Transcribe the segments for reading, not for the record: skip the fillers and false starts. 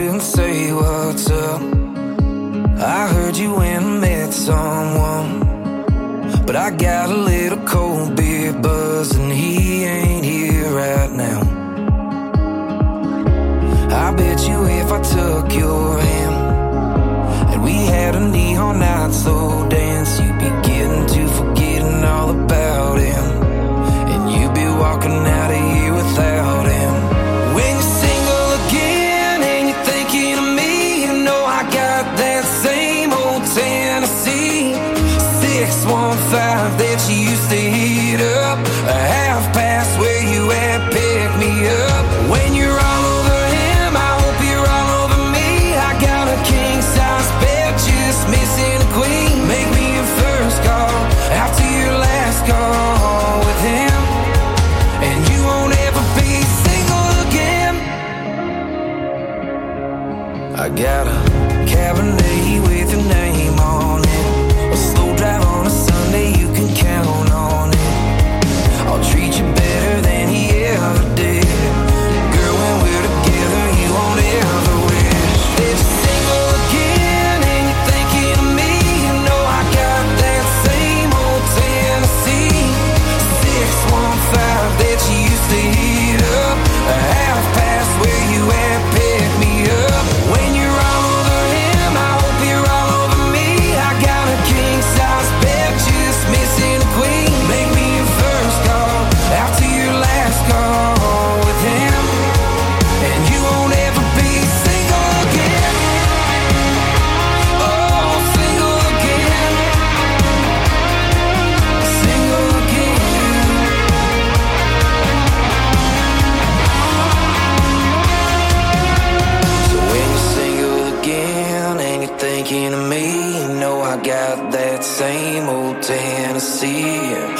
you and say what's up. I heard you went and met someone, but I got a little cold beer buzz and he ain't here right now. I bet you if I took your hand and we had a neon night slow dance, you'd be getting to forgetting all about him, and you'd be walking out of here without him. When you're single again and you're thinking of me, you know I got that same old Tennessee 615 that you used to heat up, a half past where you at, pick me up. When you're all over him, I hope you're all over me. I got a king size bed, just missing a queen. Make me your first call after your last call with him, and you won't ever be single again. I got a Cabernet with your name on it, a slow drive on a Sunday, you can count on it. I'll treat you better than he ever did. Girl, when we're together, you won't ever wish that you're single again and you're thinking of me. You know I got that same old Tennessee 615 that you used to heat up, a half past where you at, pick me up. When you're all over him, I hope you're all over me. I got a king size bed, just missing a queen. Make me your first call after your last call with him, and you won't ever be single again. Oh, single again. Single again. So when you're single again and you're thinking of me, you know I got that same old Tennessee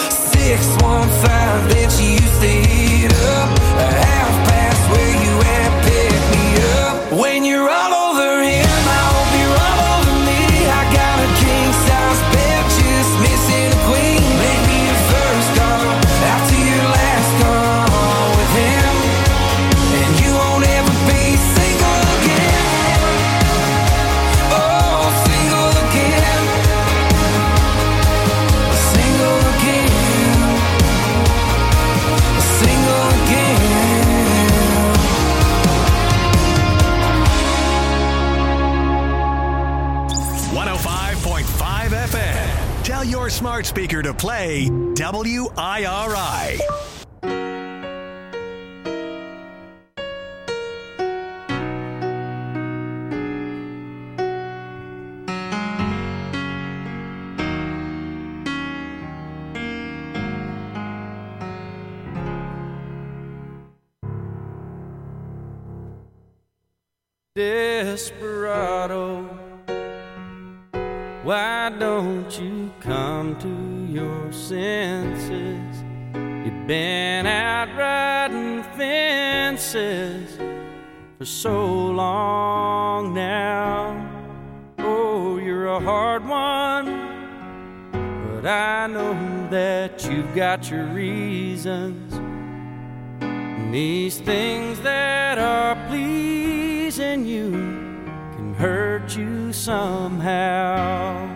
615 that you used to heat up, a half past where you at, pick me up. When you're all over him, I hope you're all over me. I got a king size bed, just missing a queen. Make me your first call after your last call with him, and you won't ever be single again. Oh, single again. Single again. Single again. 105.5 FM. Tell your smart speaker to play WIRI. Desperado, why don't you come to your senses? You've been out riding fences for so long now. Oh, you're a hard one, but I know that you've got your reasons. And these things that are pleasing you can hurt you somehow.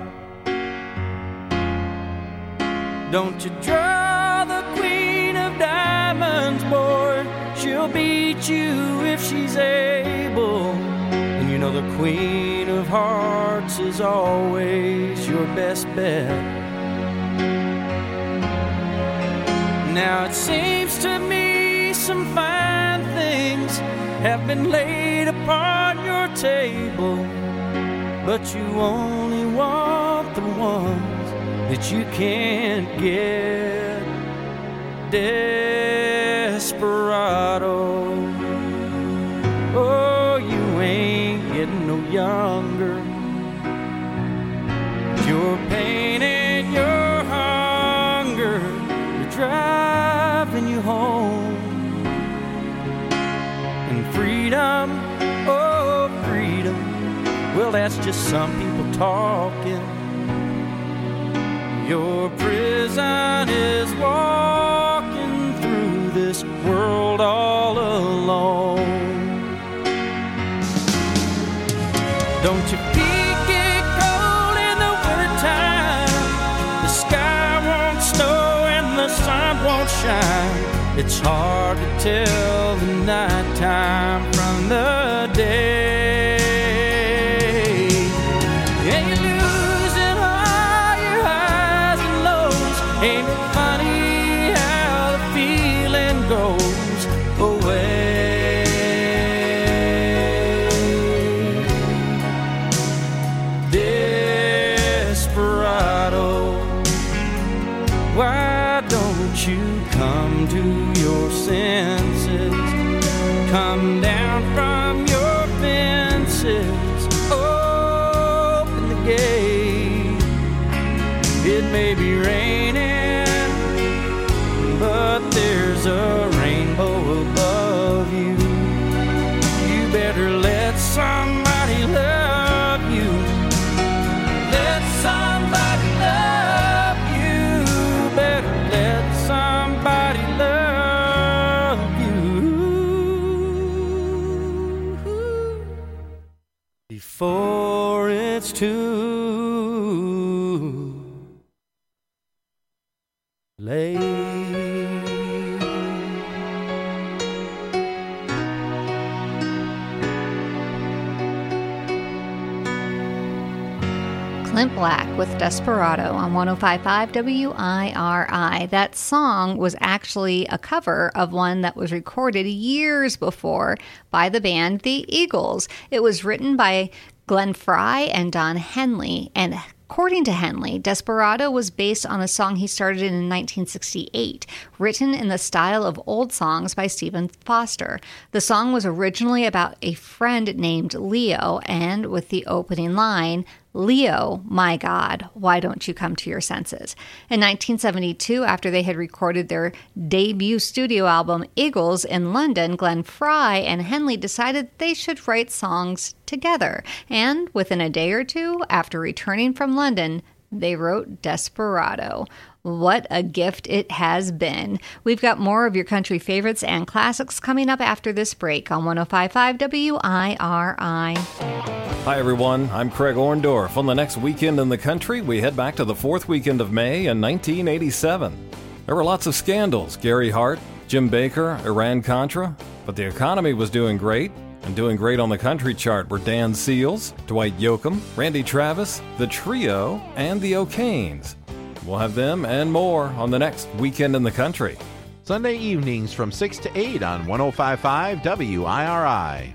Don't you draw the queen of diamonds, boy. She'll beat you if she's able. And you know the queen of hearts is always your best bet. Now it seems to me some fine things have been laid upon your table, but you only want the ones that you can't get. Desperado, oh, you ain't getting no younger. Your pain and your hunger, they're driving you home. And freedom, oh freedom, well that's just some people talking. Your prison is walking through this world all alone. Don't your feet get cold in the wintertime? The sky won't snow and the sun won't shine. It's hard to tell the nighttime from the day. And you're losing all your highs and lows. Ain't it funny how the feeling goes away? Desperado, why don't you come to your senses? Come down from your fences, open the gate. It may be raining, but there's a rainbow above you. You better let somebody love you. Let somebody love you. Better let somebody love you before it's too late. Clint Black with Desperado on 105.5 WIRI. That song was actually a cover of one that was recorded years before by the band The Eagles. It was written by Glenn Frey and Don Henley, and according to Henley, Desperado was based on a song he started in 1968, written in the style of old songs by Stephen Foster. The song was originally about a friend named Leo, and with the opening line, "Leo, my God, why don't you come to your senses?" In 1972, after they had recorded their debut studio album, Eagles, in London, Glenn Frey and Henley decided they should write songs together. And within a day or two, after returning from London, they wrote Desperado. What a gift it has been. We've got more of your country favorites and classics coming up after this break on 105.5 WIRI. Hi, everyone. I'm Craig Orndorff. On the next weekend in the country, we head back to the fourth weekend of May in 1987. There were lots of scandals. Gary Hart, Jim Baker, Iran-Contra. But the economy was doing great. And doing great on the country chart were Dan Seals, Dwight Yoakam, Randy Travis, The Trio, and the O'Kanes. We'll have them and more on the next Weekend in the Country. Sunday evenings from 6 to 8 on 105.5 WIRI.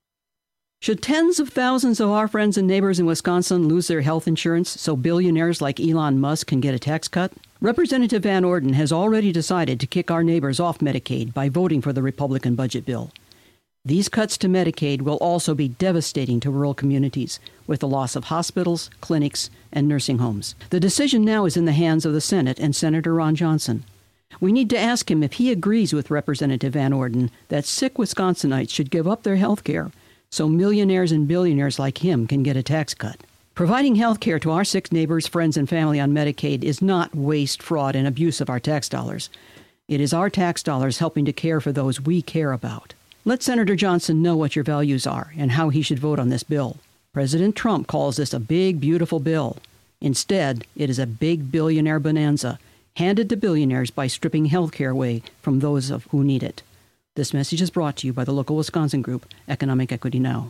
Should tens of thousands of our friends and neighbors in Wisconsin lose their health insurance so billionaires like Elon Musk can get a tax cut? Representative Van Orden has already decided to kick our neighbors off Medicaid by voting for the Republican budget bill. These cuts to Medicaid will also be devastating to rural communities, with the loss of hospitals, clinics, and nursing homes. The decision now is in the hands of the Senate and Senator Ron Johnson. We need to ask him if he agrees with Representative Van Orden that sick Wisconsinites should give up their health care so millionaires and billionaires like him can get a tax cut. Providing health care to our sick neighbors, friends, and family on Medicaid is not waste, fraud, and abuse of our tax dollars. It is our tax dollars helping to care for those we care about. Let Senator Johnson know what your values are and how he should vote on this bill. President Trump calls this a big, beautiful bill. Instead, it is a big billionaire bonanza handed to billionaires by stripping health care away from those of who need it. This message is brought to you by the local Wisconsin group, Economic Equity Now.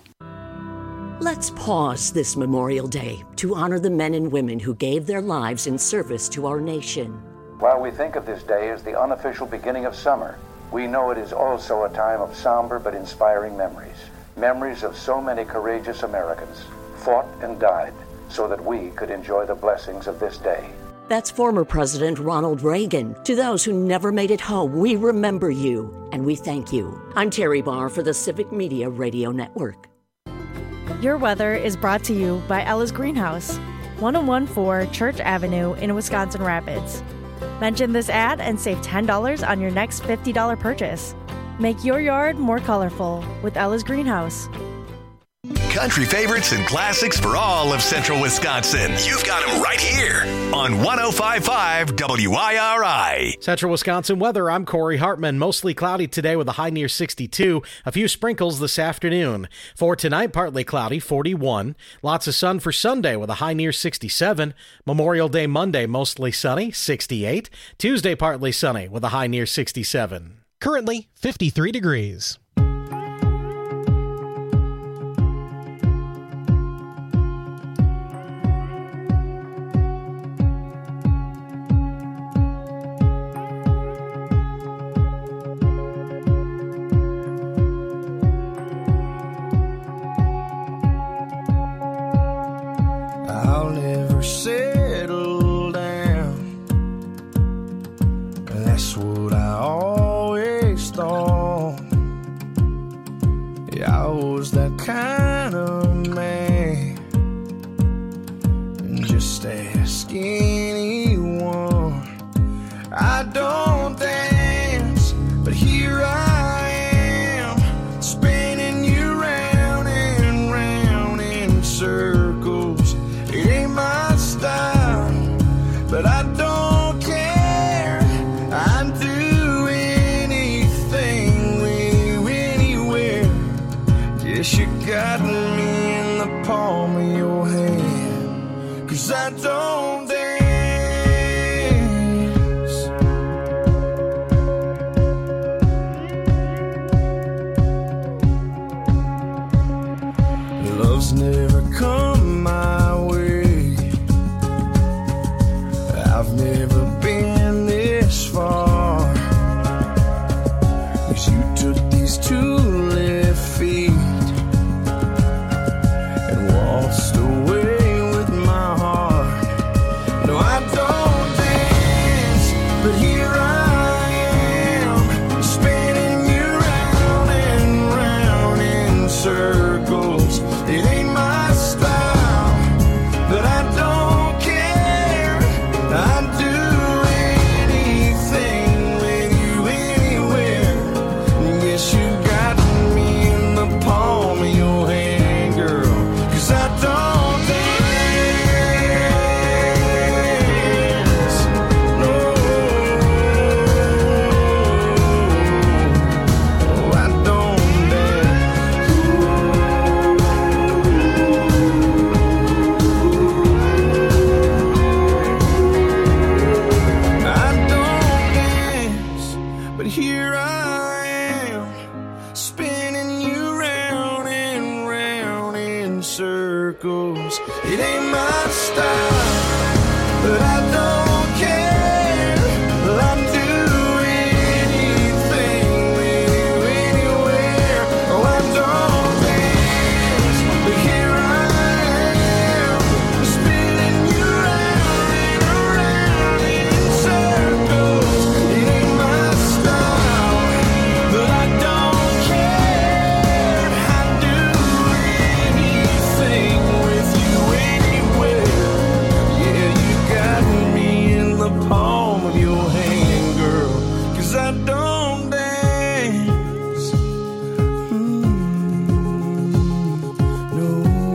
Let's pause this Memorial Day to honor the men and women who gave their lives in service to our nation. While we think of this day as the unofficial beginning of summer, we know it is also a time of somber but inspiring memories. Memories of so many courageous Americans fought and died so that we could enjoy the blessings of this day. That's former President Ronald Reagan. To those who never made it home, we remember you and we thank you. I'm Terry Barr for the Civic Media Radio Network. Your weather is brought to you by Ella's Greenhouse, 1014 Church Avenue in Wisconsin Rapids. Mention this ad and save $10 on your next $50 purchase. Make your yard more colorful with Ella's Greenhouse. Country favorites and classics for all of central Wisconsin. You've got them right here on 105.5 WIRI. Central Wisconsin weather, I'm Corey Hartman. Mostly cloudy today with a high near 62. A few sprinkles this afternoon. For tonight, partly cloudy, 41. Lots of sun for Sunday with a high near 67. Memorial Day Monday, mostly sunny, 68. Tuesday, partly sunny with a high near 67. Currently, 53 degrees. I'll never settle down. That's what I always thought. Yeah, I was that kind of man. And just ask anyone. I don't dance, but here I am, spinning you round and round in circles. It ain't my style, but I don't care. I'd do anything with you anywhere. Guess you got me in the palm of your hand, 'cause I don't dance. Love's never come my way. I've never been this far. 'Cause you took these 2 left feet and waltzed away with my heart. No, I don't dance, but here I am, spinning you round and round in circles. It ain't my style, but I don't care. I'd do anything with you anywhere. Yes, you got me in the palm of your hand, girl, 'cause I don't dance. No, I don't dance. I don't dance, but here I am, spinning you round and round in circles. It ain't my style, but I don't care. I'd do anything with you anywhere. Oh, I don't dance, but here I am, spinning you round and round in circles. It ain't my style, but I don't care. I'd do anything with you anywhere. Yeah, you got me in the palm of your hand, girl, 'cause I don't dance. No.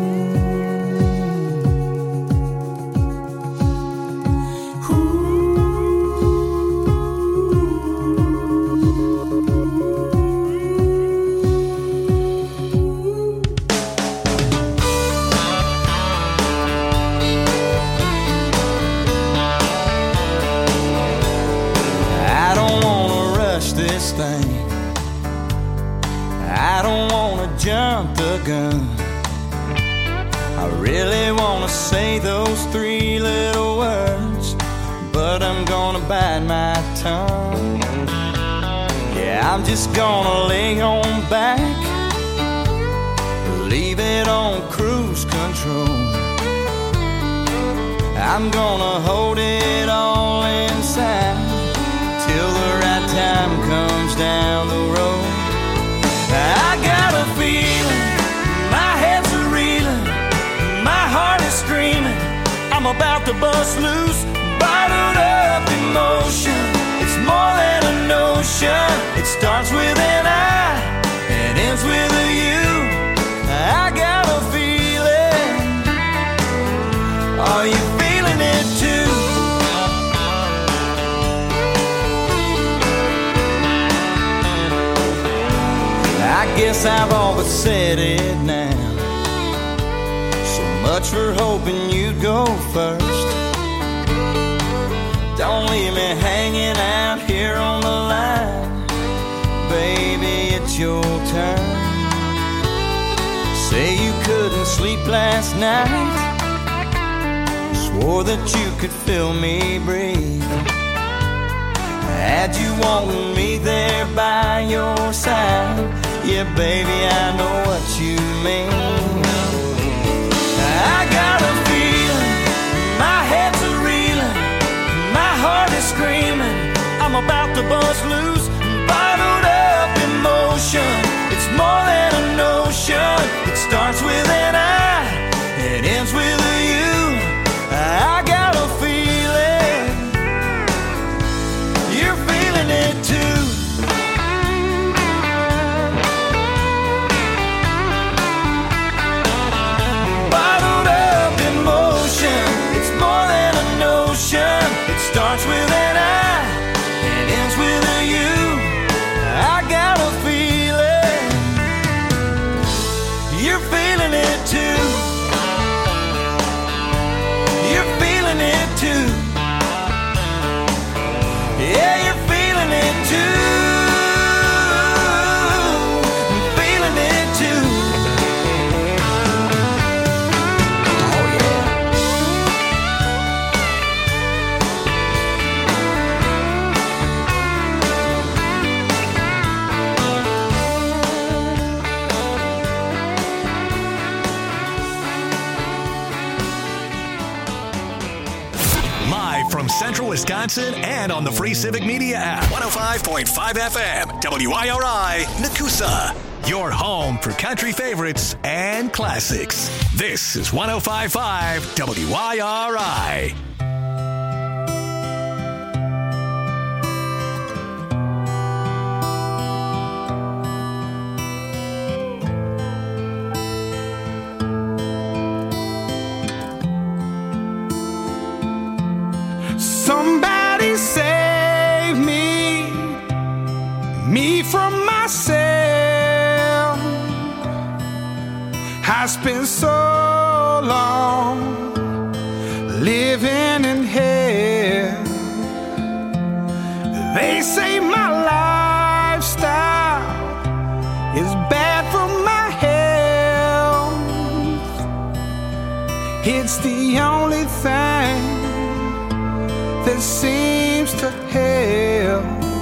I don't wanna rush this thing. I don't wanna jump the gun. I really wanna say those 3 little words, but I'm gonna bite my tongue. Yeah, I'm just gonna lay on back, leave it on cruise control. I'm gonna hold it all inside till the right time comes down the road. I got a feeling, my head's a reeling, my heart is screaming. I'm about to bust loose, bottled up emotion. It's more than a notion. It starts with an I and ends with a you. I got a feeling I've all but said it now. So much for hoping you'd go first. Don't leave me hanging out here on the line. Baby, it's your turn. Say you couldn't sleep last night. Swore that you could feel me breathe. Had you wanting me there by your side. Yeah, baby, I know what you mean. I got a feeling, my head's a reeling, my heart is screaming, I'm about to bust loose. Bottled up emotion, it's more than a notion. It starts with an I, it ends with a you. I got a feeling, you're feeling it too. Bottled up emotion, it's more than a notion. It starts with an I, it ends with a you. I got a feeling, you're feeling it too. You're feeling it too. Yeah, you're feeling it too. I'm feeling it too. Oh yeah. Live from Central Wisconsin and on the free Civic Media app. 105.5 FM, WIRI, Nakusa. Your home for country favorites and classics. This is 105.5 WIRI. Somebody save me from myself. I spent so long living in hell. They say my lifestyle is bad for my health. It's the only thing that seems to help.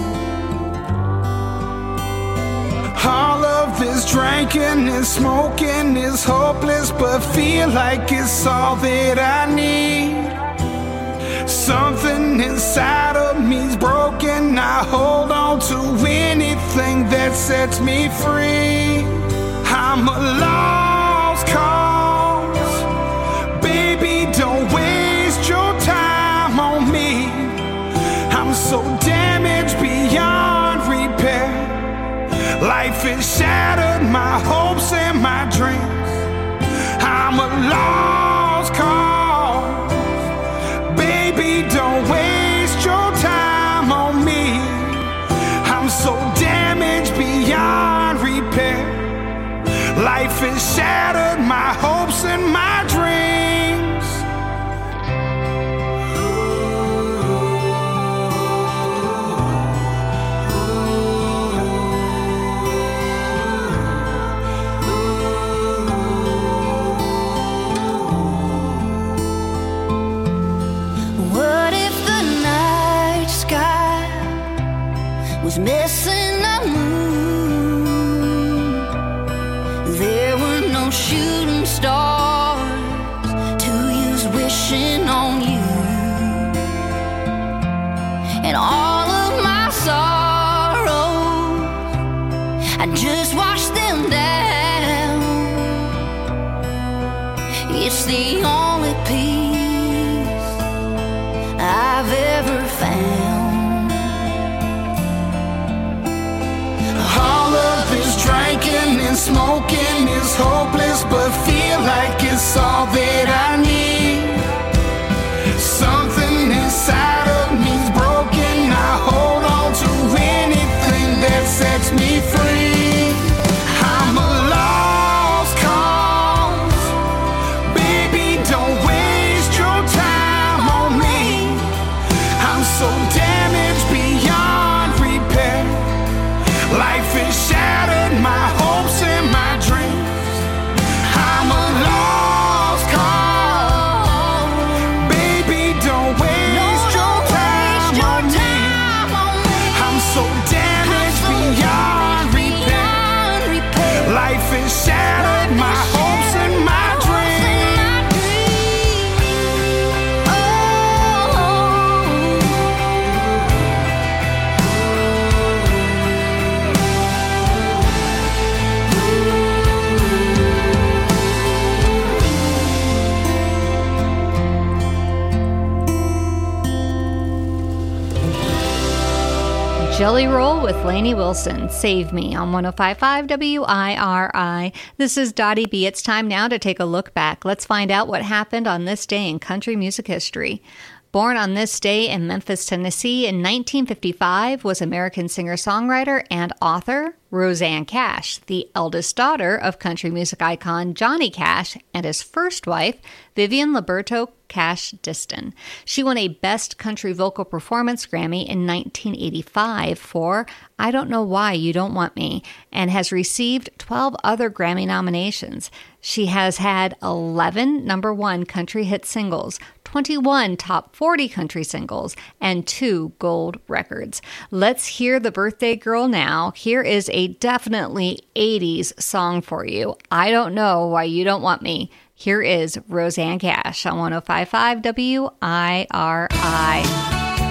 All of this drinking and smoking is hopeless, but feel like it's all that I need. Something inside of me's broken. I hold on to anything that sets me free. I'm a lost cause. Baby, don't waste your time on me. I'm so damaged beyond repair. Life has shattered my hopes and my dreams. I'm a lost cause. Baby, don't waste your time on me. I'm so damaged beyond repair. Life has shattered my hopes and my dreams. Was missing a moon. There were no shooting stars to use wishing on you. And all of my sorrows, I just washed them down. It's the only peace I've ever found. All of this drinking and smoking is hopeless, but feel like it's all that I need. Something inside of me's broken. I hold on to anything that sets me free. I'm a Jelly Roll with Lainey Wilson. Save Me on 105.5 WIRI. This is Dottie B. It's time now to take a look back. Let's find out what happened on this day in country music history. Born on this day in Memphis, Tennessee in 1955 was American singer-songwriter and author Rosanne Cash, the eldest daughter of country music icon Johnny Cash and his first wife, Vivian Liberto Cash Diston. She won a Best Country Vocal Performance Grammy in 1985 for I Don't Know Why You Don't Want Me and has received 12 other Grammy nominations. She has had 11 number one country hit singles, 21 top 40 country singles, and 2 gold records. Let's hear the birthday girl now. Here is a definitely 80s song for you. I Don't Know Why You Don't Want Me. Here is Rosanne Cash on 105.5 WIRI.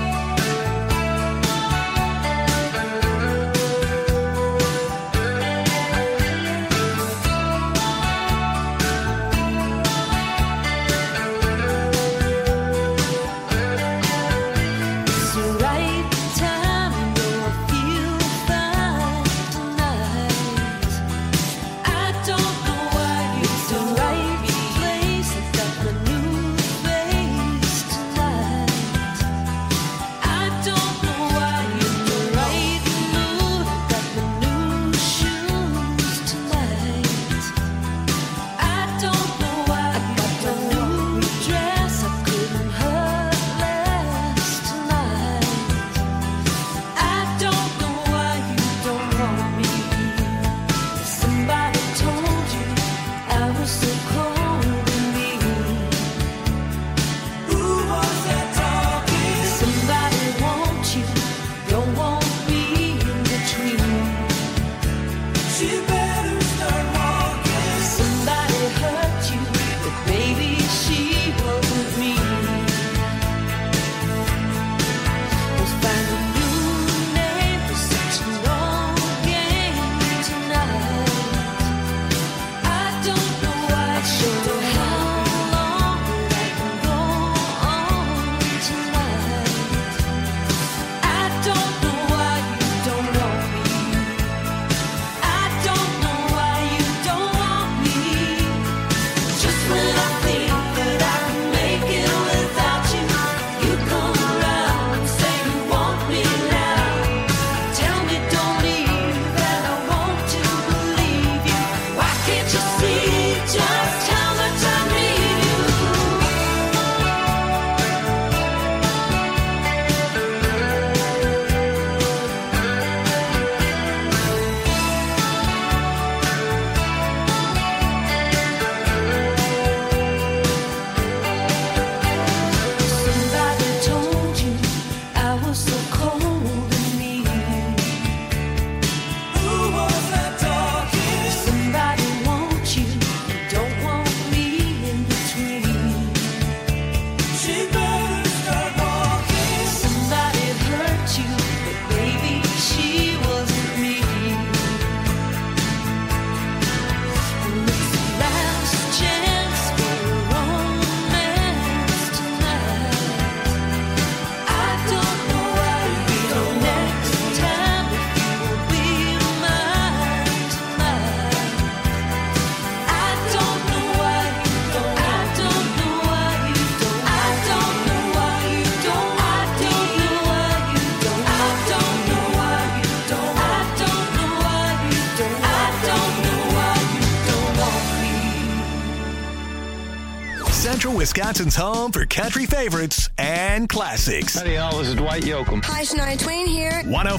Central Wisconsin's home for country favorites and classics. Howdy, y'all. This is Dwight Yoakam. Hi, Shania Twain here.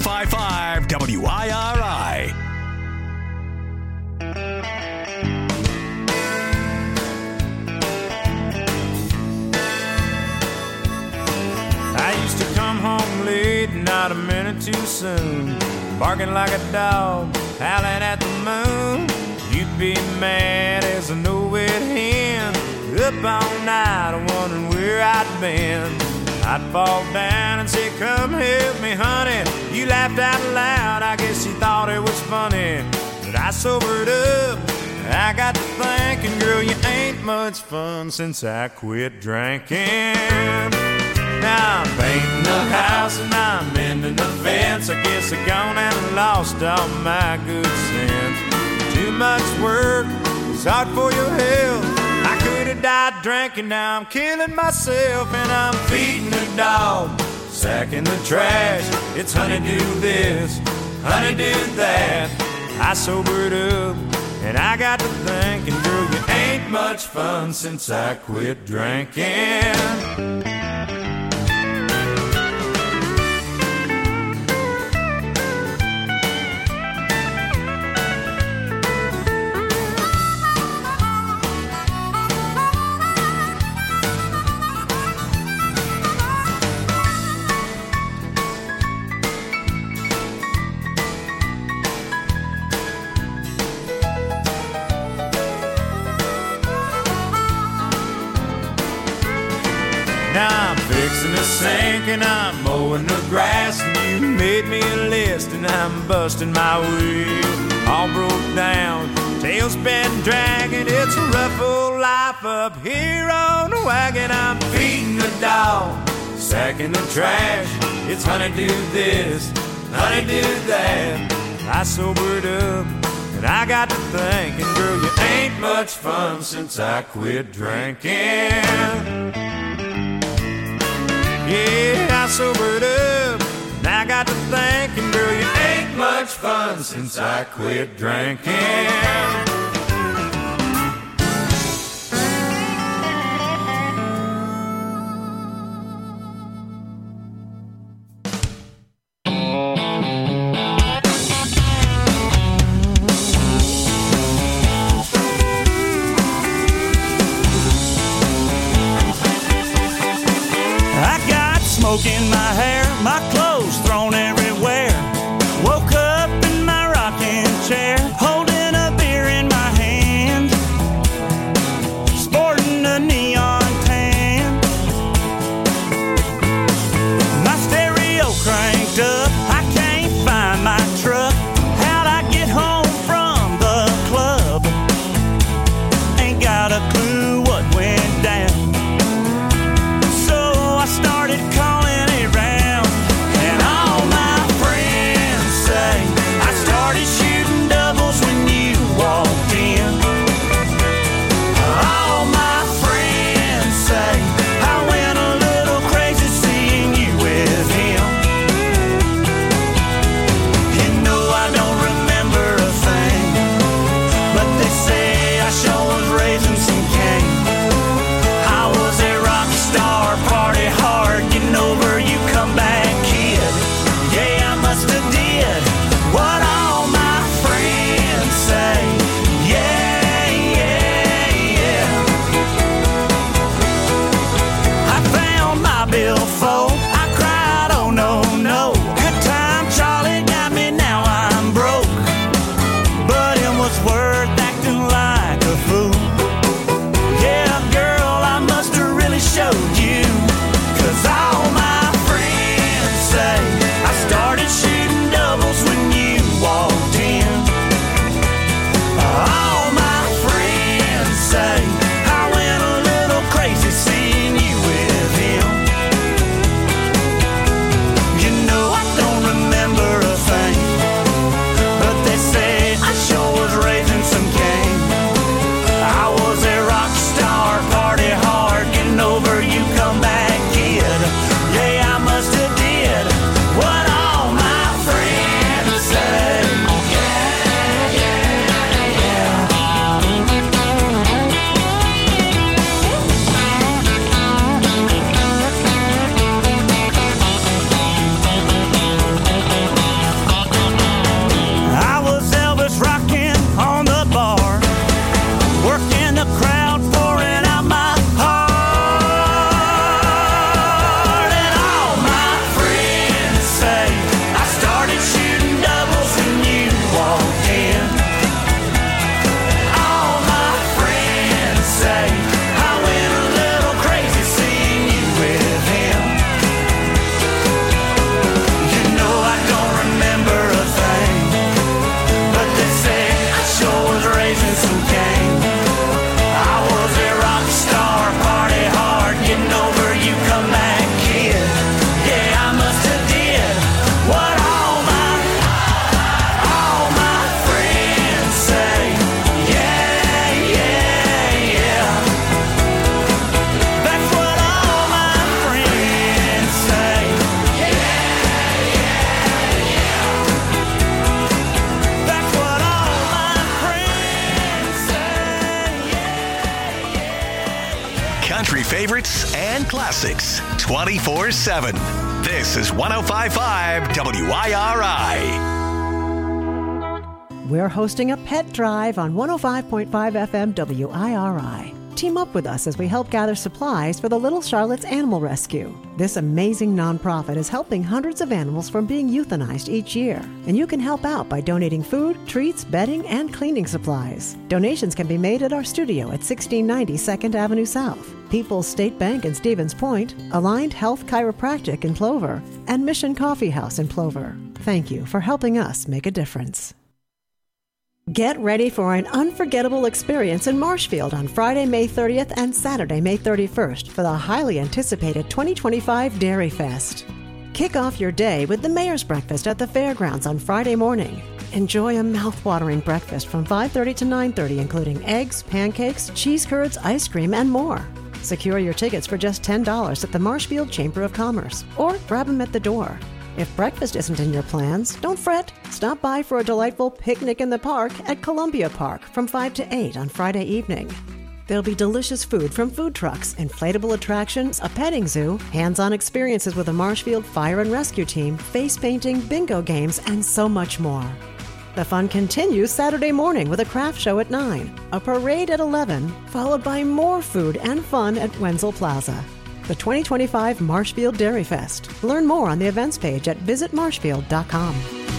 105.5 WIRI. I used to come home late, not a minute too soon, barking like a dog, howling at the moon. You'd be mad as a no-wit hen, up all night wondering where I'd been. I'd fall down and say, come help me, honey. You laughed out loud, I guess you thought it was funny. But I sobered up, I got to thinking, girl, you ain't much fun since I quit drinking. Now I'm painting the house and I'm mending the fence. I guess I gone and lost all my good sense. Too much work is hard for your health. I could have died drinking, now I'm killing myself. And I'm feeding the dog, sacking the trash. It's honeydew this, honeydew that. I sobered up and I got to thinking, girl, you ain't much fun since I quit drinking. Now I'm fixing the sink and I'm mowing the grass, and you made me a list and I'm busting my wheel. All broke down, tail's been dragging. It's a rough old life up here on the wagon. I'm feeding the dog, sacking the trash. It's honeydew this, honeydew that. I sobered up and I got to thinking, girl, you ain't much fun since I quit drinking. Yeah, I sobered up, and I got to thinking, girl, you ain't much fun since I quit drinking. Smoke in my hair, my clothes thrown everywhere. Woke up in my rocking chair, holding a beer in my hand, sporting a neon tan. My stereo cranked up, I can't find my truck. How'd I get home from the club? Ain't got a clue what went down. So I started calling around. country favorites and classics 24/7. This is 105.5 WIRI. We're hosting a pet drive on 105.5 FM WIRI. Team up with us as we help gather supplies for the Little Charlotte's Animal Rescue. This amazing nonprofit is helping hundreds of animals from being euthanized each year. And you can help out by donating food, treats, bedding, and cleaning supplies. Donations can be made at our studio at 1690 2nd Avenue South, People's State Bank in Stevens Point, Aligned Health Chiropractic in Plover, and Mission Coffee House in Plover. Thank you for helping us make a difference. Get ready for an unforgettable experience in Marshfield on Friday, May 30th and Saturday, May 31st for the highly anticipated 2025 Dairy Fest. Kick off your day with the Mayor's Breakfast at the fairgrounds on Friday morning. Enjoy a mouth-watering breakfast from 5:30 to 9:30, including eggs, pancakes, cheese curds, ice cream, and more. Secure your tickets for just $10 at the Marshfield Chamber of Commerce, or grab them at the door. If breakfast isn't in your plans, don't fret. Stop by for a delightful picnic in the park at Columbia Park from 5 to 8 on Friday evening. There'll be delicious food from food trucks, inflatable attractions, a petting zoo, hands-on experiences with the Marshfield Fire and Rescue Team, face painting, bingo games, and so much more. The fun continues Saturday morning with a craft show at 9, a parade at 11, followed by more food and fun at Wenzel Plaza. The 2025 Marshfield Dairy Fest. Learn more on the events page at visitmarshfield.com.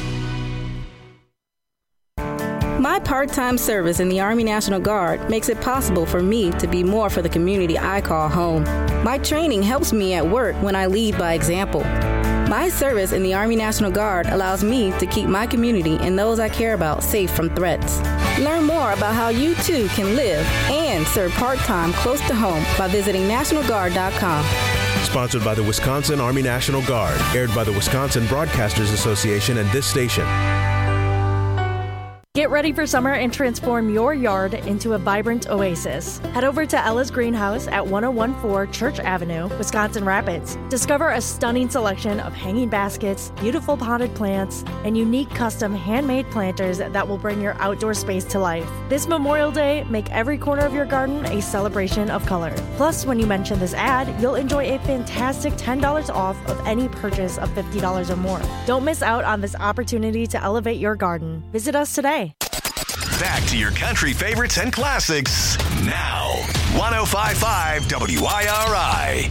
My part-time service in the Army National Guard makes it possible for me to be more for the community I call home. My training helps me at work when I lead by example. My service in the Army National Guard allows me to keep my community and those I care about safe from threats. Learn more about how you too can live and serve part-time close to home by visiting NationalGuard.com. Sponsored by the Wisconsin Army National Guard. Aired by the Wisconsin Broadcasters Association and this station. Get ready for summer and transform your yard into a vibrant oasis. Head over to Ella's Greenhouse at 1014 Church Avenue, Wisconsin Rapids. Discover a stunning selection of hanging baskets, beautiful potted plants, and unique custom handmade planters that will bring your outdoor space to life. This Memorial Day, make every corner of your garden a celebration of color. Plus, when you mention this ad, you'll enjoy a fantastic $10 off of any purchase of $50 or more. Don't miss out on this opportunity to elevate your garden. Visit us today. Back to your country favorites and classics now. 105.5 WIRI.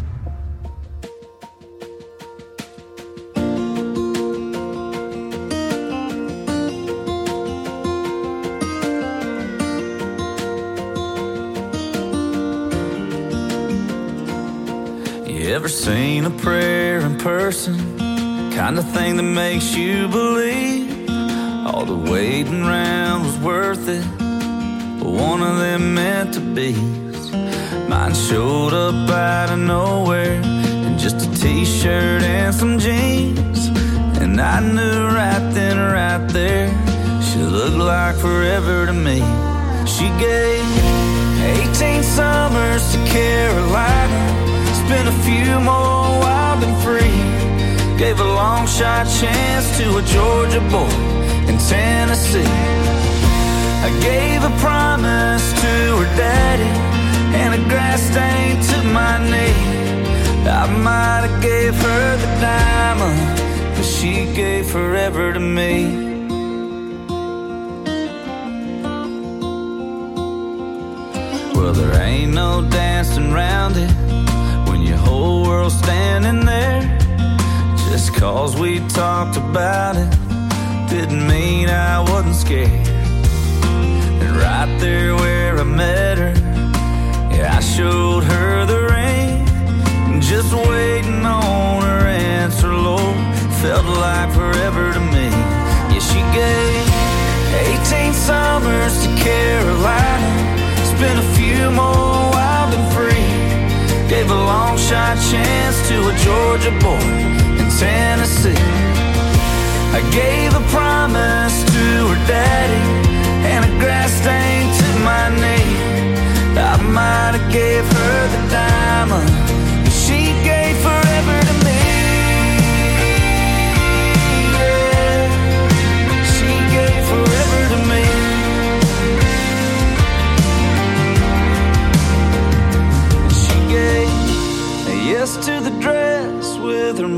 You ever seen a prayer in person? Kind of thing that makes you believe all the waiting around was worth it, but one of them meant to be. Mine showed up out of nowhere in just a t-shirt and some jeans, and I knew right then, right there, she looked like forever to me. She gave 18 summers to Carolina, spent a few more wild and free, gave a long shot chance to a Georgia boy in Tennessee. I gave a promise to her daddy and a grass stain to my knee. I might have gave her the diamond, but she gave forever to me. Well, there ain't no dancing around it when your whole world's standing there. Just 'cause we talked about it didn't mean I wasn't scared. And right there where I met her, yeah, I showed her the ring. Just waiting on her answer, Lord, felt like forever to me. Yeah, she gave 18 summers to Carolina, spent a few more wild and free, gave a long shot chance to a Georgia boy in Tennessee. I gave a promise to her daddy and a grass stain to my knee. I might have gave her the diamond, but she gave forever to me. Yeah. She gave forever to me.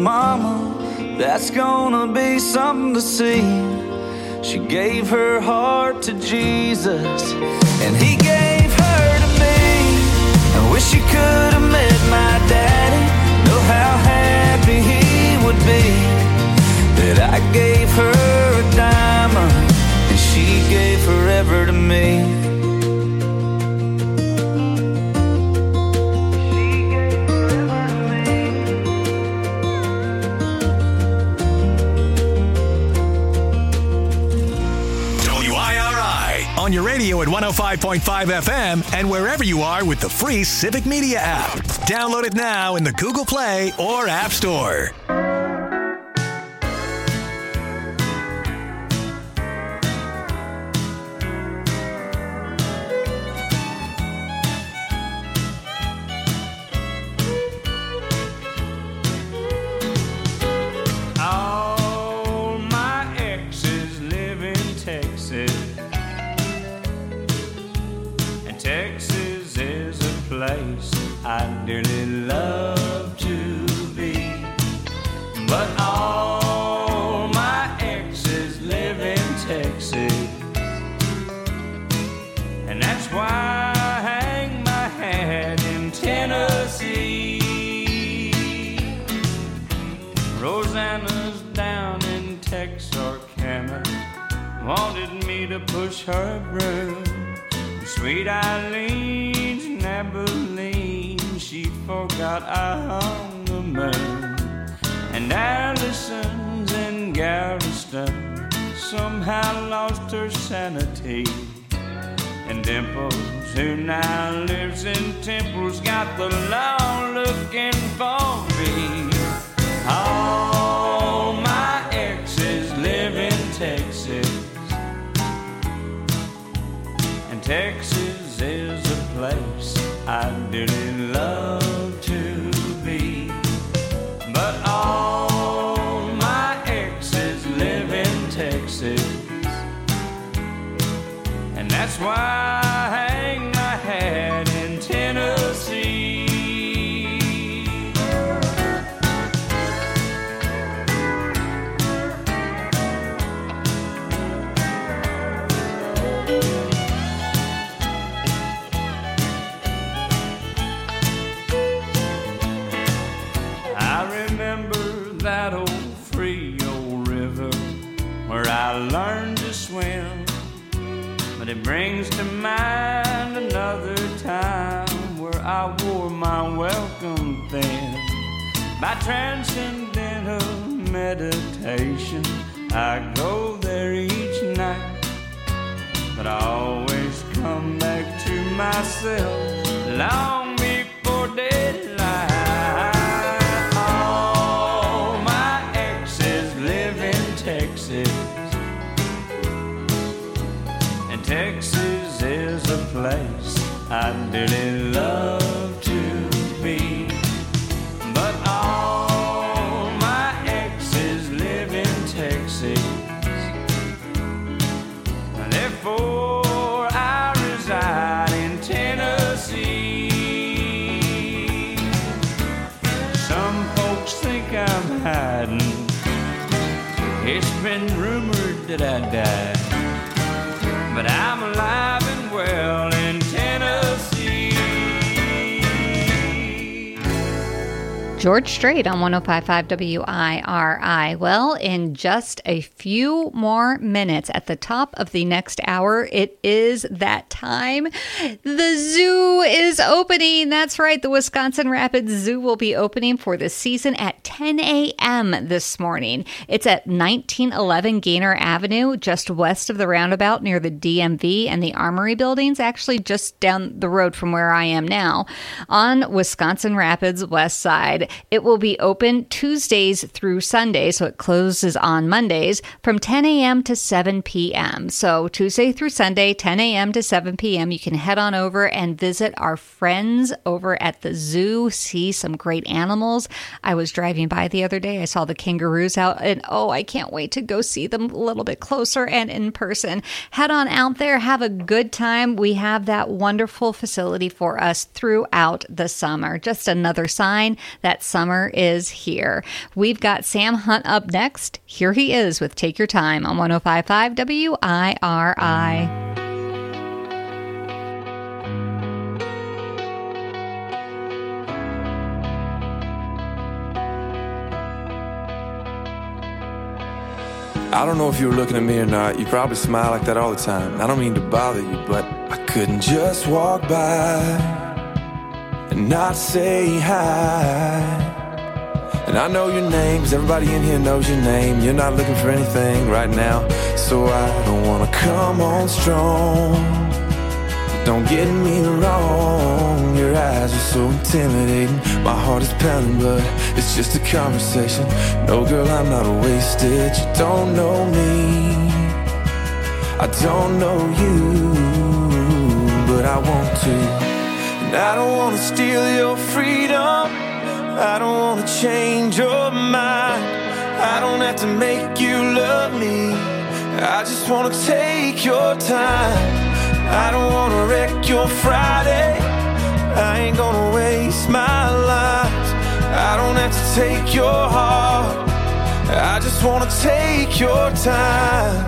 mama, that's gonna be something to see. She gave her heart to Jesus, and he gave her to me. I wish you could have met my daddy. Know how happy he would be that I gave her a diamond and she gave forever to me. On your radio at 105.5 FM and wherever you are with the free Civic Media app. Download it now in the Google Play or App Store. All my exes live in Texas. Texas is a place I dearly love to be, but all my exes live in Texas, and that's why I hang my hat in Tennessee. Rosanna's down in Texarkana, wanted me to push her broom. Sweet Eileen's in Abilene, she forgot I hung the moon. And Allison's in Galveston, somehow lost her sanity. And Dimples, who now lives in Temple's, got the law looking for me. All my exes live in Texas, Texas is a place I dearly love to be, but all my exes live in Texas, and that's why I hang my hat in Tennessee. That old Frio River where I learned to swim, but it brings to mind another time where I wore my welcome thin. By transcendental meditation, I go there each night, but I always come back to myself long before daylight. Texas is a place I dearly love to be, but all my exes live in Texas, therefore I reside in Tennessee. Some folks think I'm hiding, it's been rumored that I died, but I'm alive and well in Tennessee. George Strait on 105.5 WIRI. Well, in just a few more minutes at the top of the next hour, it is that time. The zoo is opening. That's right. The Wisconsin Rapids Zoo will be opening for the season at 10 a.m. this morning. It's at 1911 Gaynor Avenue, just west of the roundabout near the DMV and the Armory buildings, actually just down the road from where I am now, on Wisconsin Rapids West Side. It will be open Tuesdays through Sundays, so it closes on Mondays from 10 a.m. to 7 p.m. So Tuesday through Sunday, 10 a.m. to 7 p.m. You can head on over and visit our friends over at the zoo, see some great animals. I was driving by the other day. I saw the kangaroos out, and oh, I can't wait to go see them a little bit closer and in person. Head on out there, have a good time. We have that wonderful facility for us throughout the summer. Just another sign that summer is here. We've got Sam Hunt up next. Here he is with Take Your Time on 105.5 WIRI. I don't know if you were looking at me or not. You probably smile like that all the time. I don't mean to bother you, but I couldn't just walk by and not say hi. And I know your name, 'cause everybody in here knows your name. You're not looking for anything right now, so I don't wanna come on strong. Don't get me wrong, your eyes are so intimidating. My heart is pounding, but it's just a conversation. No, girl, I'm not wasted. You don't know me, I don't know you, but I want to. And I don't want to steal your freedom, I don't want to change your mind. I don't have to make you love me, I just want to take your time. I don't wanna wreck your Friday, I ain't gonna waste my life. I don't have to take your heart, I just wanna take your time.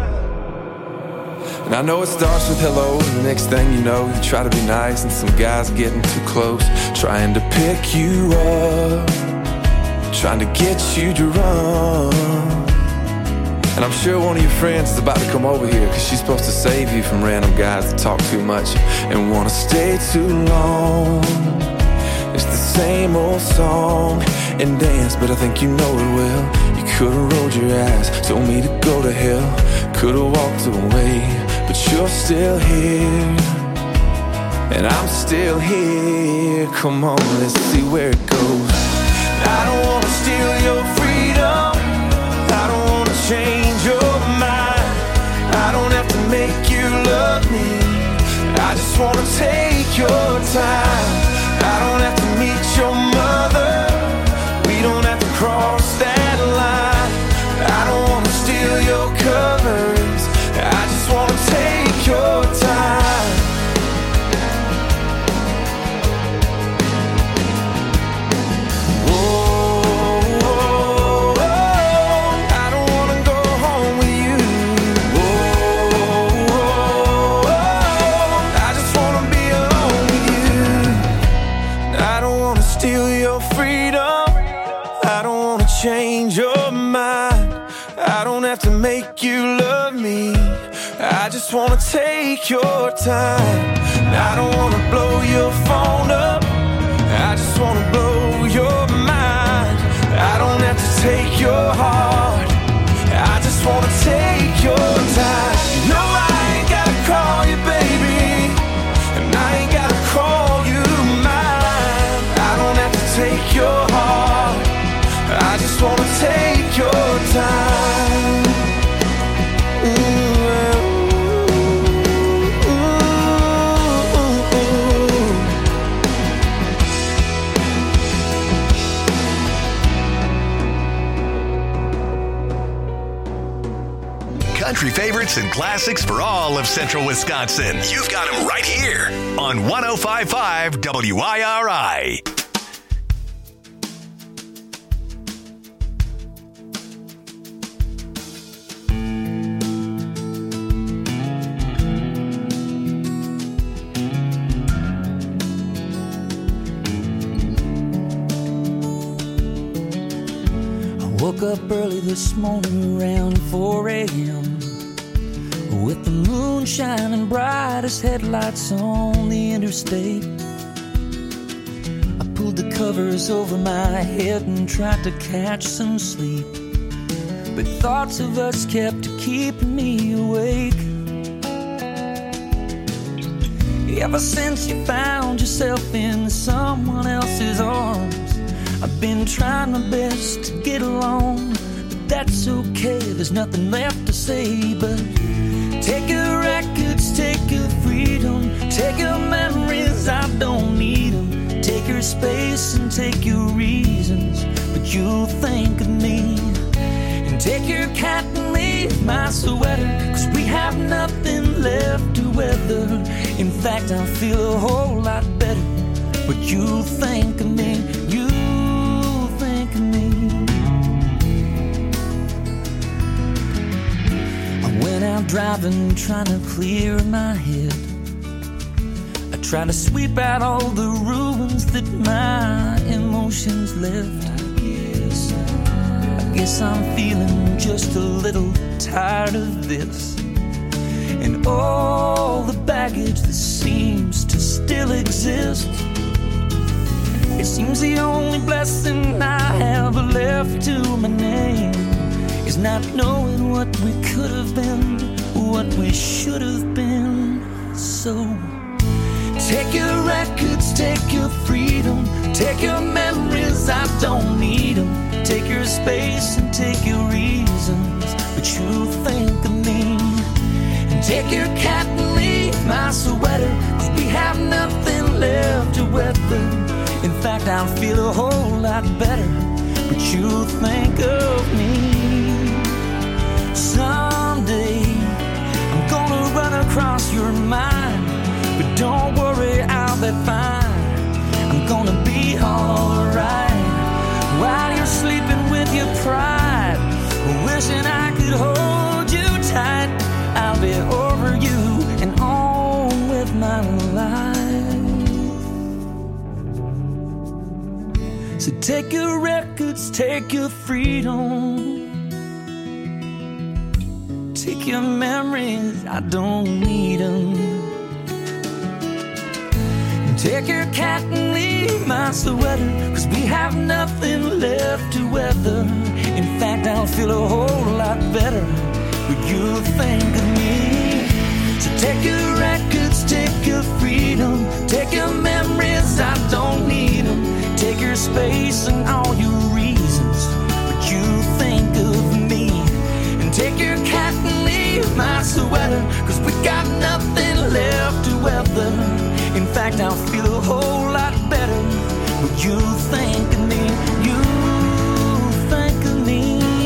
And I know it starts with hello, and the next thing you know, you try to be nice, and some guy's getting too close, trying to pick you up, trying to get you drunk. And I'm sure one of your friends is about to come over here, 'cause she's supposed to save you from random guys that talk too much and wanna stay too long. It's the same old song and dance, but I think you know it well. You could've rolled your eyes, told me to go to hell, could've walked away, but you're still here, and I'm still here. Come on, let's see where it goes. I don't wanna steal your freedom, I don't wanna change your mind. I don't have to make you love me, I just wanna take your time. I don't have to meet your mother, we don't have to cross that line. I don't wanna steal your covers, I just wanna take your time. Change your mind, I don't have to make you love me, I just wanna take your time. I don't wanna blow your phone up, I just wanna blow your mind. I don't have to take your heart, I just wanna take your time. No, I ain't gotta call you baby, and I ain't gotta call you mine. I don't have to take your heart, I just wanna take your time. Country favorites and classics for all of Central Wisconsin. You've got them right here on 105.5 WIRI. Woke up early this morning around 4 a.m. with the moon shining bright as headlights on the interstate. I pulled the covers over my head and tried to catch some sleep, but thoughts of us kept keeping me awake. Ever since you found yourself in someone else's arms, I've been trying my best to get along, but that's okay, there's nothing left to say but take your records, take your freedom, take your memories, I don't need them. Take your space and take your reasons, but you'll think of me. And take your cat and leave my sweater, 'cause we have nothing left to weather. In fact, I feel a whole lot better, but you'll think of me. You driving, trying to clear my head. I try to sweep out all the ruins that my emotions left. I guess I'm feeling just a little tired of this, and all the baggage that seems to still exist. It seems the only blessing I have left to my name is not knowing what we could have been, what we should have been. So take your records, take your freedom, take your memories, I don't need them. Take your space and take your reasons, but you think of me. And take your cat and leave my sweater, 'cause we have nothing left to weather. In fact, I'll feel a whole lot better, but you think of me. Someday I'm gonna run across your mind, but don't worry, I'll be fine. I'm gonna be alright while you're sleeping with your pride, wishing I could hold you tight. I'll be over you and on with my life. So take your records, take your freedom, take your memories, I don't need them. Take your cat and leave my sweater, 'cause we have nothing left to weather. In fact, I'll feel a whole lot better when you think of me. So take your records, take your freedom, take your memories, I don't need them. Take your space and all your reasons, but you think of me. And take your cat and leave my sweater, 'cause we got nothing left to weather. In fact, I'll feel a whole lot better when you think of me. You think of me,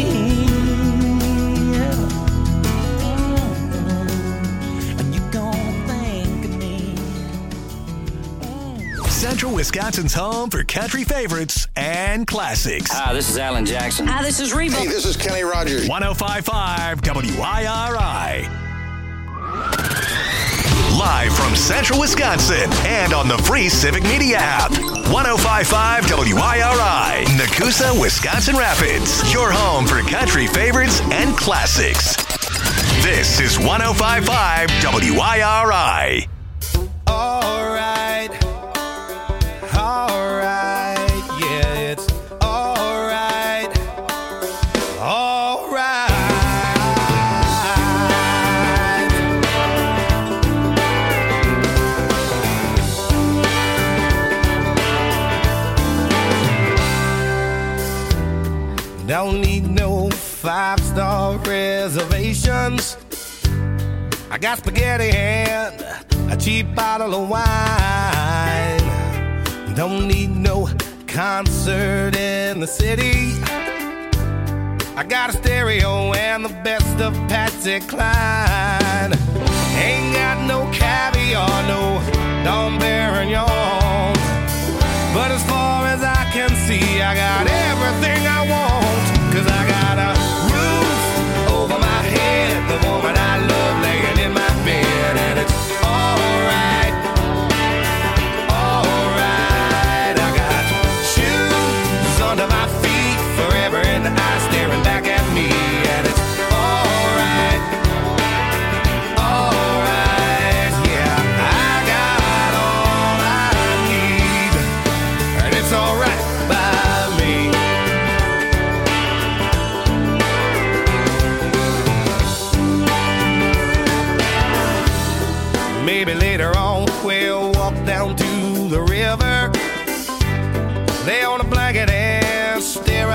yeah. And you're gonna think of me. Central Wisconsin's home for country favorites and classics. Hi, this is Alan Jackson. Hi, this is Reba. Hey, this is Kenny Rogers. 105.5 WIRI. Live from Central Wisconsin and on the free Civic Media app. 105.5 WIRI, Nakusa, Wisconsin Rapids. Your home for country favorites and classics. This is 105.5 WIRI. All right, yeah, it's all right, all right. Don't need no 5-star reservations. I got spaghetti and a cheap bottle of wine. Don't need no concert in the city. I got a stereo and the best of Patsy Cline. Ain't got no caviar, no Dom Perignon. But as far as I can see, I got everything I want. 'Cause I got a roof over my head, the woman I love laying in my bed, and it's alright, alright. I got shoes under my feet, forever in the eyes staring back at me, and it's alright, alright. Yeah, I got all I need, and it's alright by me. Maybe later on we'll walk down to the river, lay on a blanket and stare